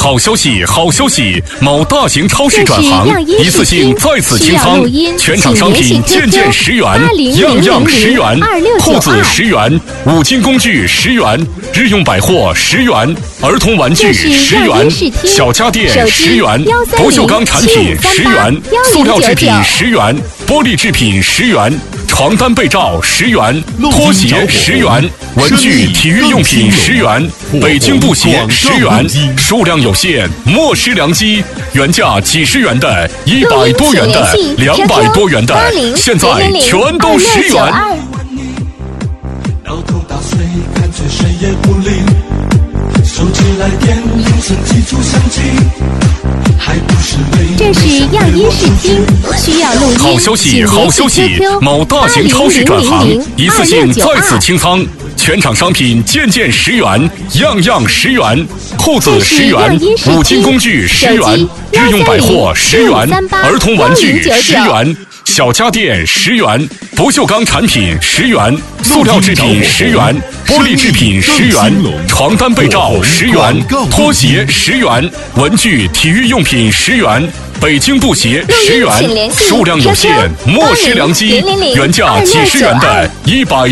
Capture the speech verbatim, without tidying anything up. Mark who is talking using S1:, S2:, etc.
S1: 好消息，好消息！某大型超市转行，一次性再次清仓，全场商品件件十元，样样十元，裤子十元，五金工具十元，日用百货十元，儿童玩具十元，小家电十元，不锈钢产品十元，塑料制品十元，玻璃制品十元。床单被罩十元，拖鞋十元，文具体育用品十元，北京布鞋十元，数量有限，莫失良机。原价几十元的，一百多元的，两百多元的，现在全都十元。
S2: 摇头打碎，干脆谁也不理。手机来电，铃声记住相机。
S3: 这是样音视听，需要录音。
S1: 好消息，好消息！某大型超市转行，一次性再次清仓，全场商品件件十元，样样十元，裤子十元，五金工具十元，日用百货十元，儿童玩具十元，小家电十元，不锈钢产品十元，塑料制品十元，玻璃制品十元，床单被罩十元，拖鞋十元，文具体育用品十元，北京布鞋十元，数量有限，莫失良机。原价几十元的一百。